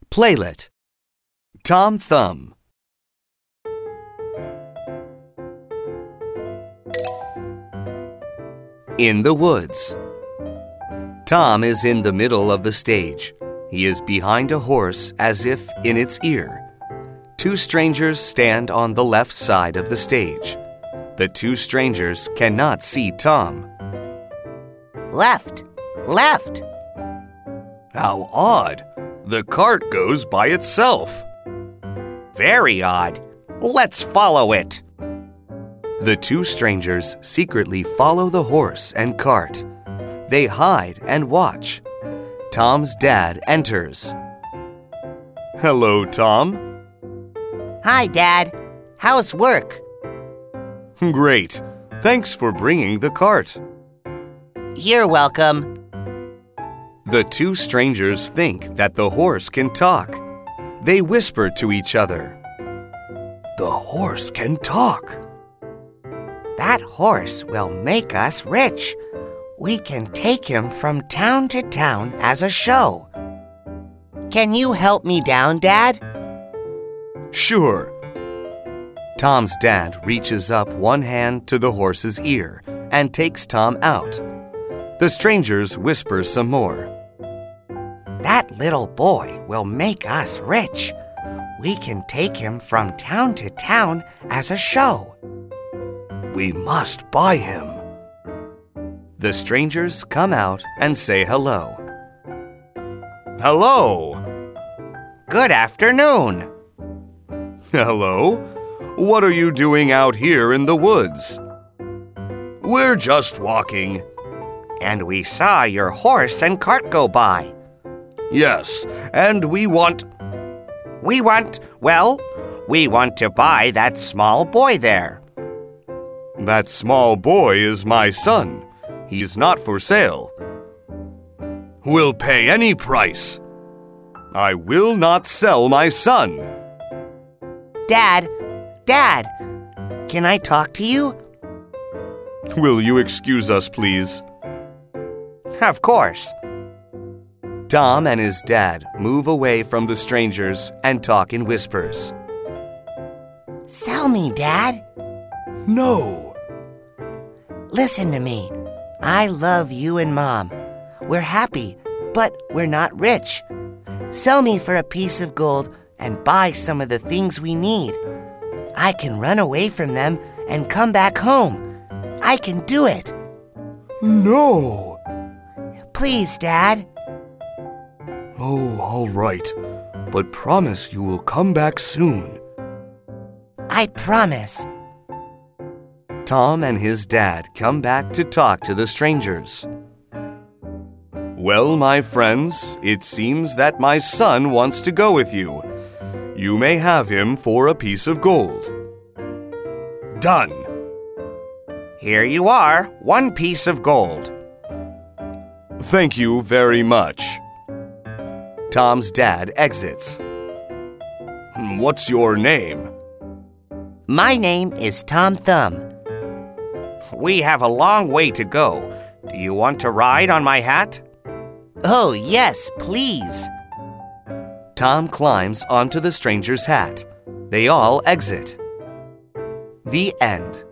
Playlet. Tom Thumb. In the woods. Tom is in the middle of the stage. He is behind a horse as if in its ear. Two strangers stand on the left side of the stage. The two strangers cannot see Tom. Left! Left! How odd! The cart goes by itself. Very odd. Let's follow it. The two strangers secretly follow the horse and cart. They hide and watch. Tom's dad enters. Hello, Tom. Hi, Dad. How's work? Great. Thanks for bringing the cart. You're welcome. The two strangers think that the horse can talk. They whisper to each other. The horse can talk. That horse will make us rich. We can take him from town to town as a show. Can you help me down, Dad? Sure. Tom's dad reaches up one hand to the horse's ear and takes Tom out. The strangers whisper some more. That little boy will make us rich. We can take him from town to town as a show. We must buy him. The strangers come out and say hello. Hello. Good afternoon. Hello. What are you doing out here in the woods? We're just walking. And we saw your horse and cart go by. Yes, and we want to buy that small boy there. That small boy is my son. He's not for sale. We'll pay any price. I will not sell my son. Dad, can I talk to you? Will you excuse us, please? Of course. Tom and his dad move away from the strangers and talk in whispers. Sell me, Dad. No. Listen to me. I love you and Mom. We're happy, but we're not rich. Sell me for a piece of gold and buy some of the things we need. I can run away from them and come back home. I can do it. No. Please, Dad. Oh, all right. But promise you will come back soon. I promise. Tom and his dad come back to talk to the strangers. Well, my friends, it seems that my son wants to go with you. You may have him for a piece of gold. Done. Here you are, 1 piece of gold. Thank you very much. Tom's dad exits. What's your name? My name is Tom Thumb. We have a long way to go. Do you want to ride on my hat? Oh, yes, please. Tom climbs onto the stranger's hat. They all exit. The end.